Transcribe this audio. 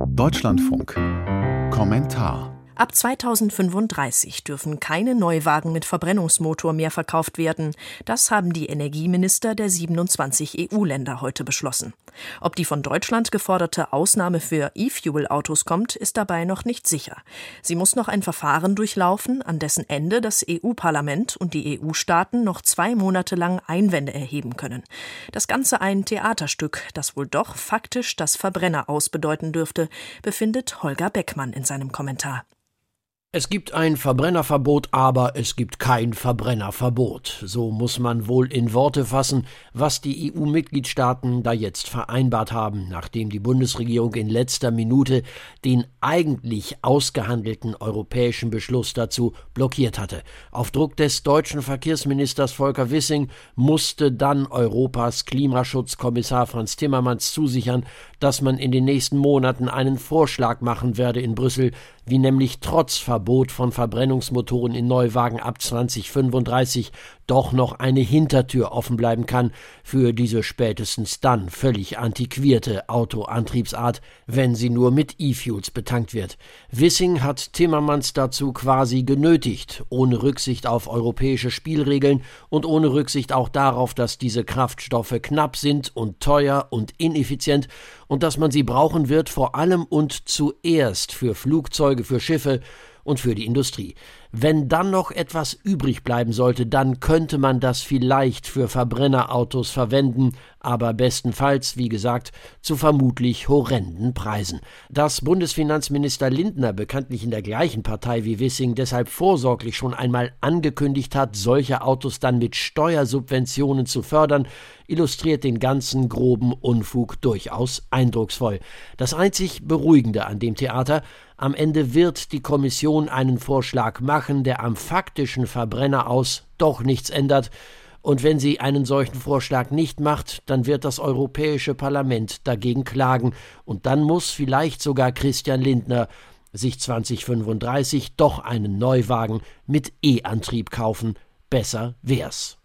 Deutschlandfunk. Kommentar. Ab 2035 dürfen keine Neuwagen mit Verbrennungsmotor mehr verkauft werden. Das haben die Energieminister der 27 EU-Länder heute beschlossen. Ob die von Deutschland geforderte Ausnahme für E-Fuel-Autos kommt, ist dabei noch nicht sicher. Sie muss noch ein Verfahren durchlaufen, an dessen Ende das EU-Parlament und die EU-Staaten noch 2 Monate lang Einwände erheben können. Das Ganze ein Theaterstück, das wohl doch faktisch das Verbrenner ausbedeuten dürfte, befindet Holger Beckmann in seinem Kommentar. Es gibt ein Verbrennerverbot, aber es gibt kein Verbrennerverbot. So muss man wohl in Worte fassen, was die EU-Mitgliedstaaten da jetzt vereinbart haben, nachdem die Bundesregierung in letzter Minute den eigentlich ausgehandelten europäischen Beschluss dazu blockiert hatte. Auf Druck des deutschen Verkehrsministers Volker Wissing musste dann Europas Klimaschutzkommissar Frans Timmermans zusichern, dass man in den nächsten Monaten einen Vorschlag machen werde in Brüssel, wie nämlich trotz Verbot von Verbrennungsmotoren in Neuwagen ab 2035 doch noch eine Hintertür offen bleiben kann für diese spätestens dann völlig antiquierte Autoantriebsart, wenn sie nur mit E-Fuels betankt wird. Wissing hat Timmermans dazu quasi genötigt, ohne Rücksicht auf europäische Spielregeln und ohne Rücksicht auch darauf, dass diese Kraftstoffe knapp sind und teuer und ineffizient und dass man sie brauchen wird, vor allem und zuerst für Flugzeuge, für Schiffe und für die Industrie. Wenn dann noch etwas übrig bleiben sollte, dann könnte man das vielleicht für Verbrennerautos verwenden, aber bestenfalls, wie gesagt, zu vermutlich horrenden Preisen. Dass Bundesfinanzminister Lindner, bekanntlich in der gleichen Partei wie Wissing, deshalb vorsorglich schon einmal angekündigt hat, solche Autos dann mit Steuersubventionen zu fördern, illustriert den ganzen groben Unfug durchaus eindrucksvoll. Das einzig Beruhigende an dem Theater: am Ende wird die Kommission einen Vorschlag machen, der am faktischen Verbrenner aus doch nichts ändert. Und wenn sie einen solchen Vorschlag nicht macht, dann wird das Europäische Parlament dagegen klagen. Und dann muss vielleicht sogar Christian Lindner sich 2035 doch einen Neuwagen mit E-Antrieb kaufen. Besser wär's.